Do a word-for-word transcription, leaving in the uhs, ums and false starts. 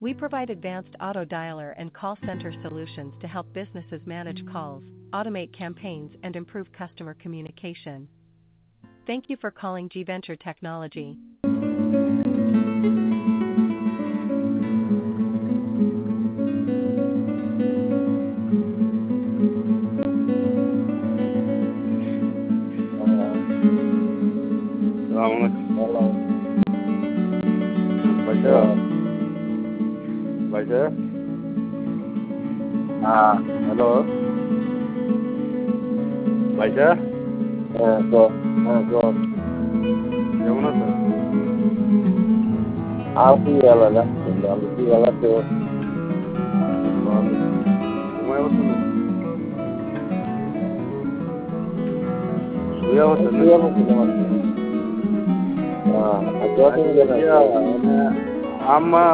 We provide advanced auto dialer and call center solutions to help businesses manage calls, automate campaigns, and improve customer communication. Thank you for calling G Venture Technology. Hello. Baca, baca. Ah, Hello, baca. eh, go, eh, go. কেমন আছো? আছি আলহামদুলিল্লাহ, আমি কি ভালো আছো? ভালো। ঘুমায় বসছো নাকি? শুয়ে বসছো কি নাকি? অবস্থা তোমার? হ্যাঁ, আজকে তুমি আচ্ছা, জানাই। মানে আম্মা